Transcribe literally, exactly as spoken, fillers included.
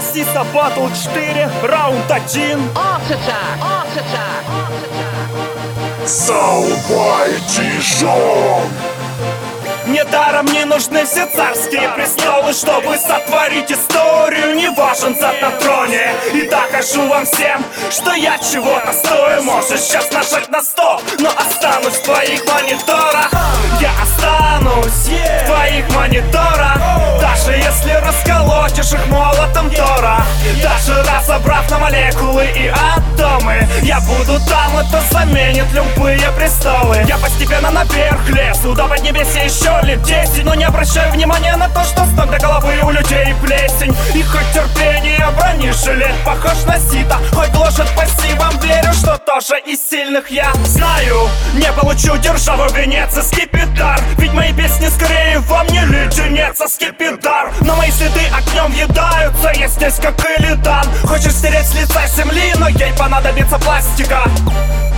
Сиса Батл четыре, раунд один. Art Attack, Art Attack, Art Attack. Soundboy Dijon. Недаром не нужны все царские престолы, чтобы сотворить историю. Не важен зад на троне. И докажу вам всем, что я чего-то стою. Можешь сейчас нажать на стоп, но останусь в твоих мониторах. Я останусь в твоих мониторах, даже если расколотишь их молотом Тора. Даже разобрав на молекулы и атомы, я буду там, это заменит любые престолы. Я постепенно наверх лезу, до поднебесья еще лет десять, но не обращаю внимания на то, что с ног до головы у людей плесень. И хоть терпение бронежилет похож на сито, хоть гложет пассивом, верю, что тоже из сильных я знаю. Не получу державу венец и скипидар, ведь мои песни скорее во мне леденец и скипидар. Но мои следы огнем въедаются, я здесь как Илидан. Хочешь стереть с лица земли, но ей понадобится пластика.